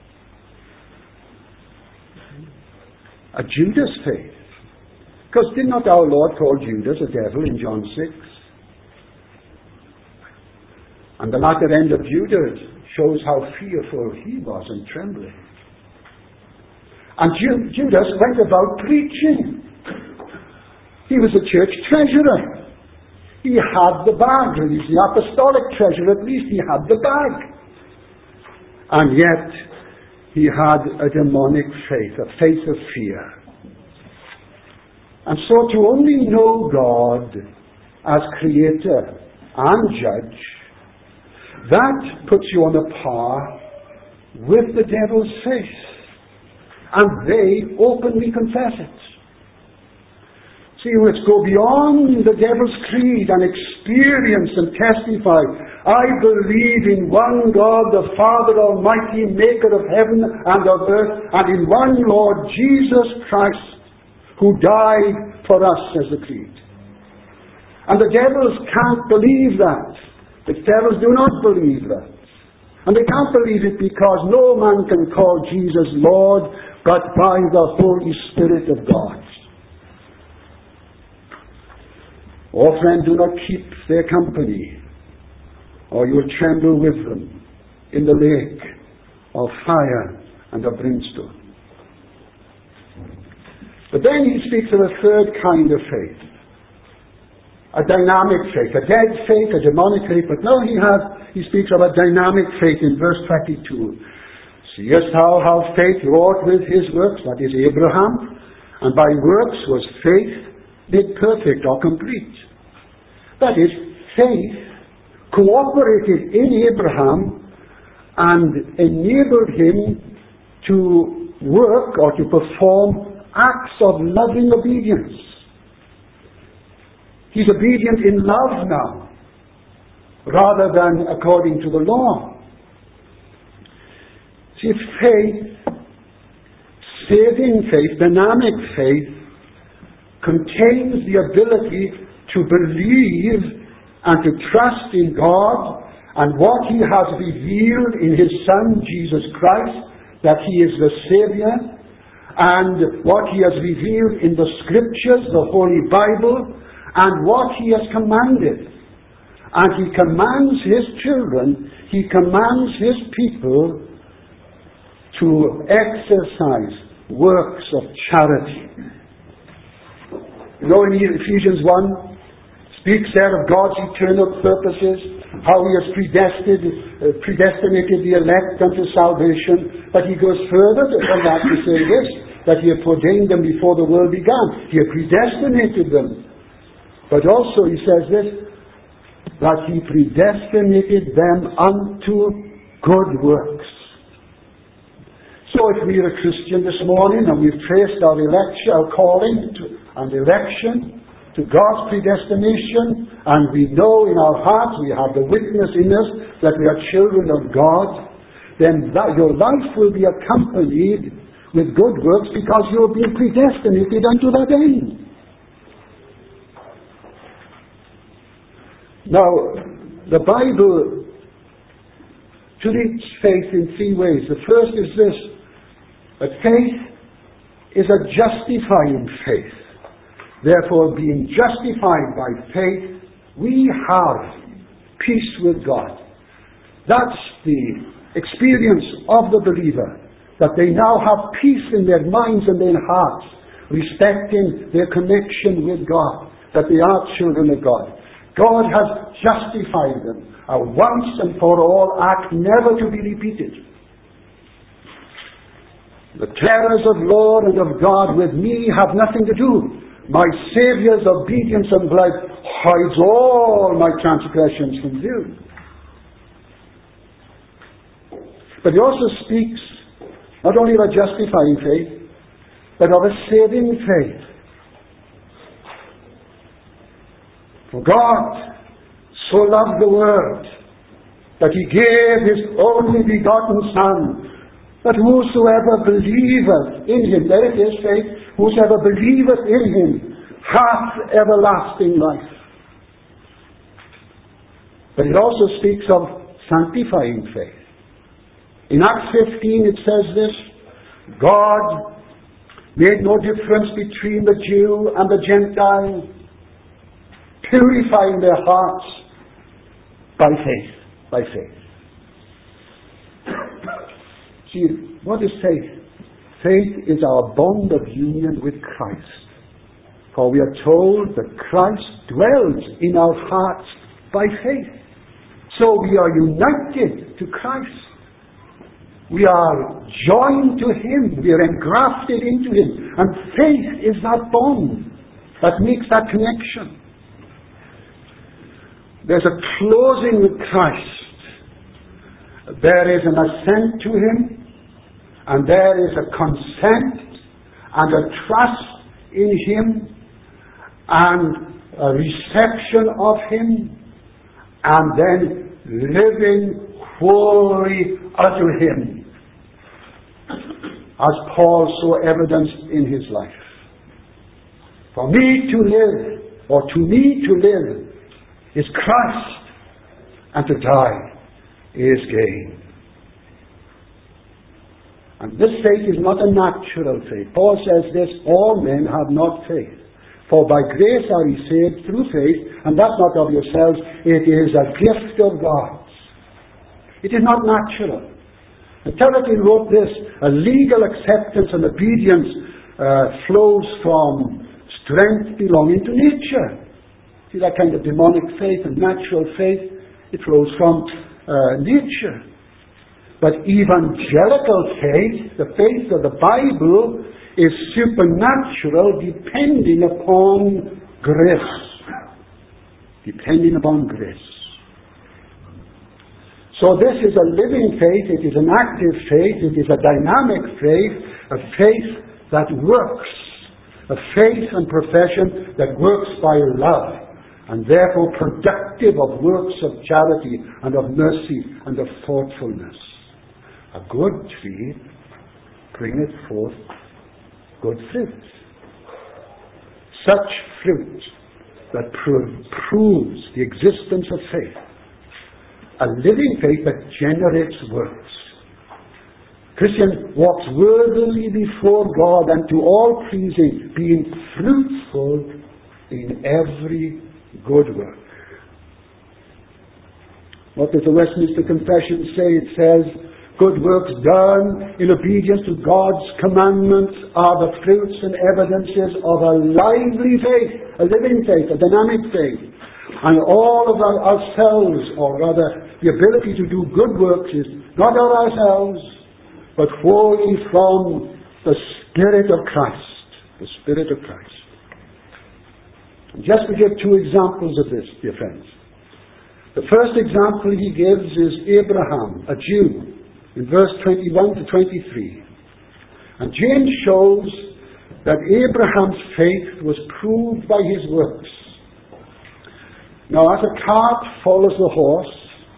A Judas faith. Because did not our Lord call Judas a devil in John six? And the latter end of Judas shows how fearful he was and trembling. And Ju- Judas went about preaching. He was a church treasurer. He had the bag. He's the apostolic treasure. At least he had the bag. And yet, he had a demonic faith, a faith of fear. And so to only know God as creator and judge, that puts you on a par with the devil's faith. And they openly confess it. See, let's go beyond the devil's creed and experience and testify. I believe in one God, the Father Almighty, maker of heaven and of earth, and in one Lord Jesus Christ, who died for us, says the creed. And the devils can't believe that. The devils do not believe that. And they can't believe it because no man can call Jesus Lord but by the Holy Spirit of God. Oh, friend, do not keep their company, or you will tremble with them in the lake of fire and of brimstone. But then he speaks of a third kind of faith, a dynamic faith, a dead faith, a demonic faith. But now he has, he speaks of a dynamic faith in verse twenty-two. Seest thou how faith wrought with his works, that is Abraham, and by works was faith made perfect or complete. That is, faith cooperated in Abraham and enabled him to work or to perform acts of loving obedience. He's obedient in love now, rather than according to the law. See, faith, saving faith, dynamic faith, contains the ability to believe and to trust in God and what He has revealed in His Son, Jesus Christ, that He is the Savior, and what He has revealed in the Scriptures, the Holy Bible, and what He has commanded. And He commands His children, He commands His people to exercise works of charity. You know, in Ephesians one, speaks there of God's eternal purposes, how He has predestined, uh, predestinated the elect unto salvation. But He goes further than that to say this, that He had ordained them before the world began. He had predestinated them. But also He says this, that He predestinated them unto good works. So if we are a Christian this morning and we've traced our election, our calling to, and election to God's predestination, and we know in our hearts, we have the witness in us that we are children of God, then that your life will be accompanied with good works because you'll be predestinated unto that end. Now, the Bible treats faith in three ways. The first is this, that faith is a justifying faith. Therefore, being justified by faith, we have peace with God. That's the experience of the believer, that they now have peace in their minds and their hearts, respecting their connection with God, that they are children of God. God has justified them, a once and for all act never to be repeated. The terrors of Lord and of God with me have nothing to do. My Saviour's obedience and blood hides all my transgressions from view. But He also speaks not only of a justifying faith, but of a saving faith. For God so loved the world that He gave His only begotten Son, that whosoever believeth in Him, there it is, faith, whosoever believeth in Him hath everlasting life. But it also speaks of sanctifying faith. In Acts fifteen it says this, God made no difference between the Jew and the Gentile, purifying their hearts by faith, by faith. See, what is faith? Faith is our bond of union with Christ. For we are told that Christ dwells in our hearts by faith. So we are united to Christ. We are joined to Him. We are engrafted into Him. And faith is that bond that makes that connection. There's a closing with Christ. There is an assent to Him, and there is a consent and a trust in Him, and a reception of Him, and then living wholly unto Him, as Paul so evidenced in his life. For me to live, or to me to live, is Christ, and to die is gain. And this faith is not a natural faith. Paul says this, all men have not faith. For by grace are ye saved through faith, and that not of yourselves, it is a gift of God. It is not natural. And Timothy wrote this, a legal acceptance and obedience uh, flows from strength belonging to nature. See that kind of demonic faith and natural faith, it flows from uh, nature. But evangelical faith, the faith of the Bible, is supernatural, depending upon grace. Depending upon grace. So this is a living faith, it is an active faith, it is a dynamic faith, a faith that works. A faith and profession that works by love, and therefore productive of works of charity and of mercy and of thoughtfulness. A good tree bringeth forth good fruit. Such fruit that pro- proves the existence of faith. A living faith that generates works. Christian walks worthily before God and to all pleasing, being fruitful in every good work. What does the Westminster Confession say? It says, good works done in obedience to God's commandments are the fruits and evidences of a lively faith, a living faith, a dynamic faith. And all of our, ourselves, or rather the ability to do good works, is not of ourselves, but wholly from the Spirit of Christ. The Spirit of Christ. And just to give two examples of this, dear friends. The first example he gives is Abraham, a Jew, in verse twenty-one to twenty-three. And James shows that Abraham's faith was proved by his works. Now, as a cart follows the horse,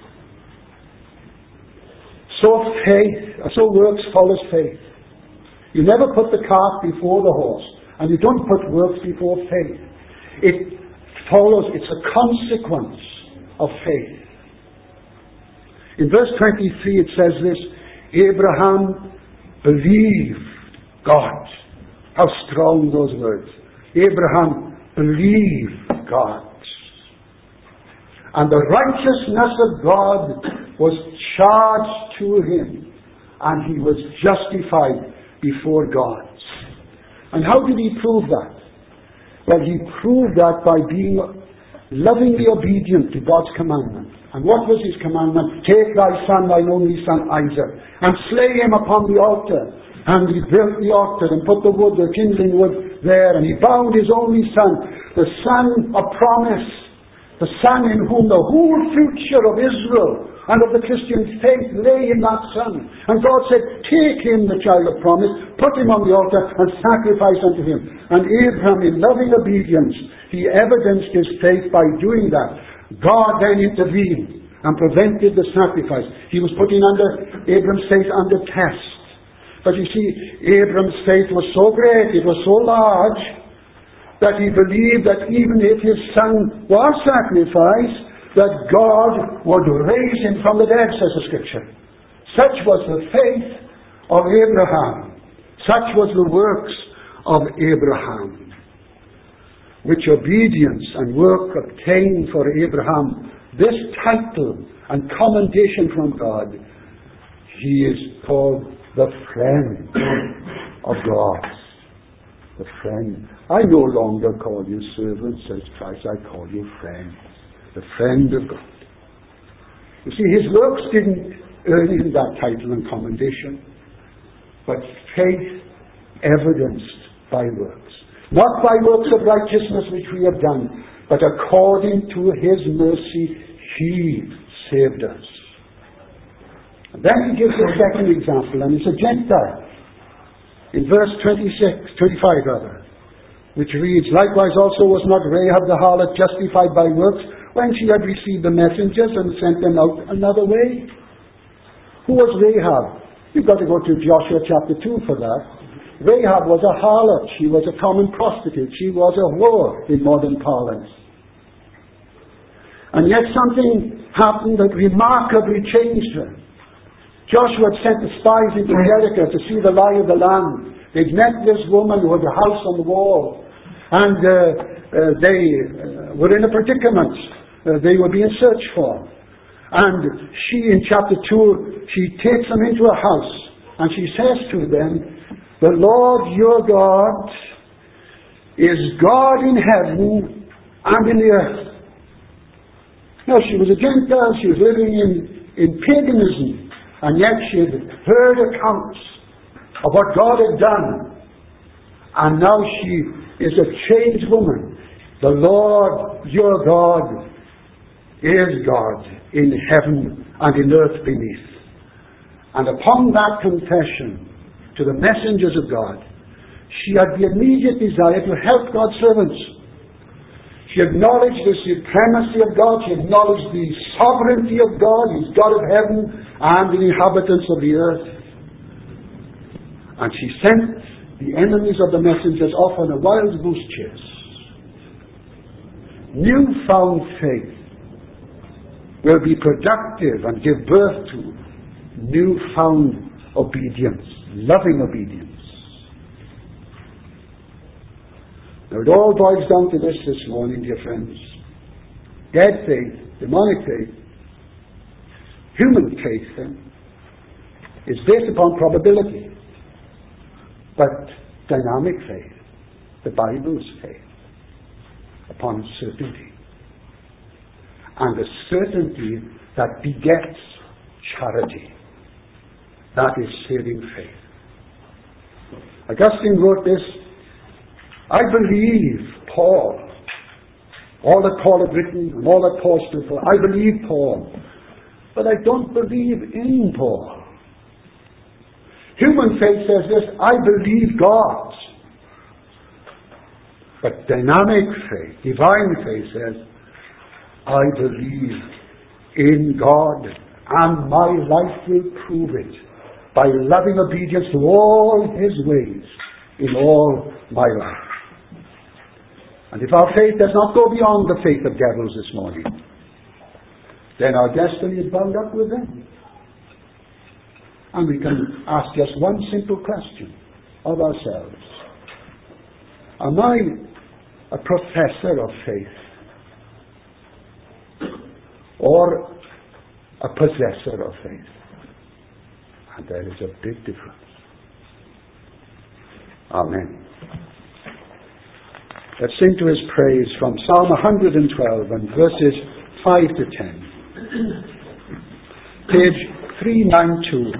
so faith, so works follows faith. You never put the cart before the horse, and you don't put works before faith. It follows, it's a consequence of faith. In verse twenty-three it says this, Abraham believed God. How strong those words. Abraham believed God. And the righteousness of God was charged to him, and he was justified before God. And how did he prove that? Well, he proved that by being lovingly obedient to God's commandment. And what was his commandment? Take thy son, thine only son Isaac, and slay him upon the altar. And he built the altar and put the wood, the kindling wood there, and he bound his only son, the son of promise, the son in whom the whole future of Israel and of the Christian faith lay in that son. And God said, take him, the child of promise, put him on the altar and sacrifice unto him. And Abraham, in loving obedience, he evidenced his faith by doing that. God then intervened and prevented the sacrifice. He was putting under, Abraham's faith under test. But you see, Abraham's faith was so great, it was so large, that he believed that even if his son was sacrificed, that God would raise him from the dead, says the Scripture. Such was the faith of Abraham. Such was the works of Abraham. Which obedience and work obtained for Abraham this title and commendation from God. He is called the friend of God. the friend. I no longer call you servants, says Christ, I call you friends. The friend of God. You see, his works didn't earn him that title and commendation, but faith evidenced by works. Not by works of righteousness which we have done, but according to his mercy, he saved us. And then he gives a second example, and it's a Gentile. In verse twenty-six, twenty-five rather, which reads, likewise also was not Rahab the harlot justified by works when she had received the messengers and sent them out another way? Who was Rahab? You've got to go to Joshua chapter two for that. Rahab was a harlot. She was a common prostitute. She was a whore in modern parlance. And yet something happened that remarkably changed her. Joshua had sent the spies into Jericho to see the lie of the land. They'd met this woman who had a house on the wall. And uh, uh, they uh, were in a predicament. Uh, they were being searched for. And she, in chapter two, she takes them into a house. And she says to them, the Lord your God is God in heaven and in the earth. Now, she was a Gentile. She was living in, in paganism. And yet she had heard accounts of what God had done. And now she is a changed woman. The Lord your God is God in heaven and in earth beneath. And upon that confession to the messengers of God, she had the immediate desire to help God's servants. She acknowledged the supremacy of God. She acknowledged the sovereignty of God. He's God of heaven and the inhabitants of the earth. And she sent the enemies of the messengers off on a wild goose chase. Newfound faith will be productive and give birth to newfound obedience, loving obedience. Now it all boils down to this this morning, dear friends. Dead faith, demonic faith, human faith, then, is based upon probability. But dynamic faith, the Bible's faith, upon certainty. And the certainty that begets charity. That is saving faith. Augustine wrote this, I believe Paul, all that Paul had written and all that Paul stood for, I believe Paul, but I don't believe in Paul. Human faith says this, I believe God. But dynamic faith, divine faith says, I believe in God and my life will prove it by loving obedience to all his ways in all my life. And if our faith does not go beyond the faith of devils this morning, then our destiny is bound up with them. And we can ask just one simple question of ourselves. Am I a professor of faith? Or a possessor of faith? And there is a big difference. Amen. Let's sing to his praise from Psalm one hundred twelve and verses five to ten. Page three ninety-two.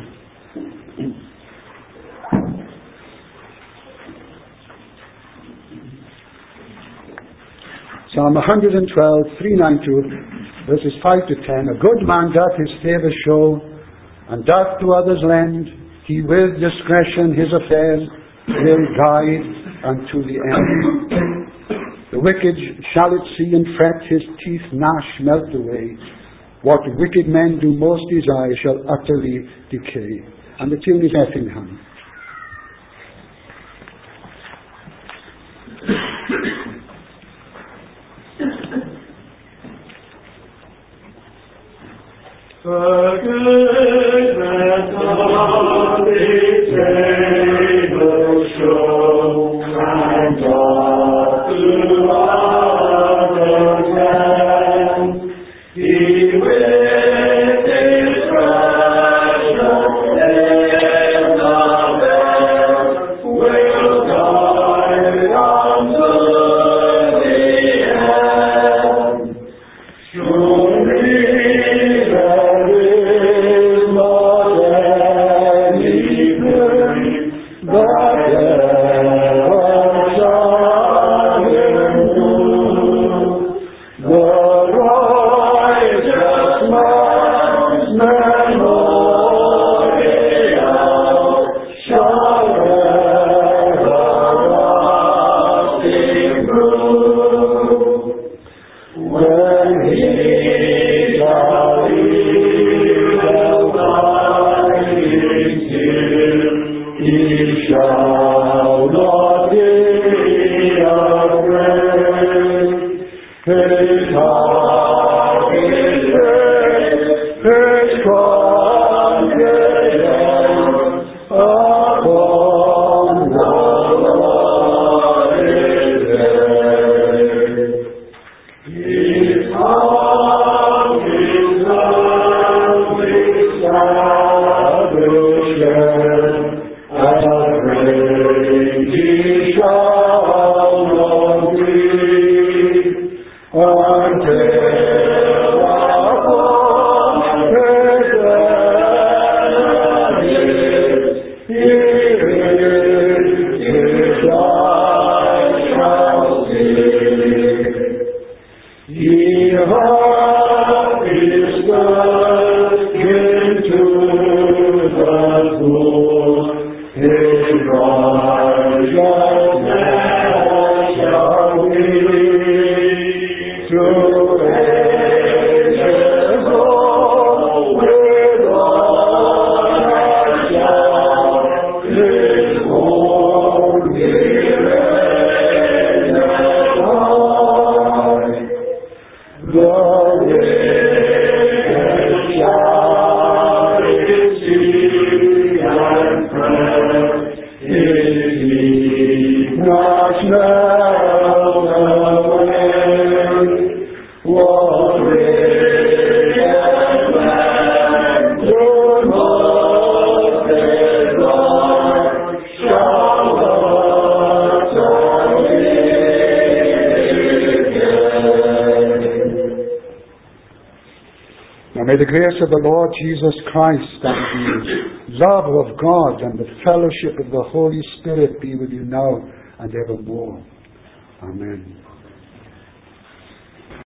Psalm one hundred twelve, three ninety-two, verses five to ten. A good man doth his favour show, and doth to others lend. He with discretion his affairs will guide unto the end. The wicked shall it see and fret, his teeth gnash, melt away. What wicked men do most desire shall utterly decay. And the tune is Effingham. The goodness of his favour show, and doth to others lend. He with discretion in the best will guide May the grace of the Lord Jesus Christ and the love of God and the fellowship of the Holy Spirit be with you now and evermore. Amen.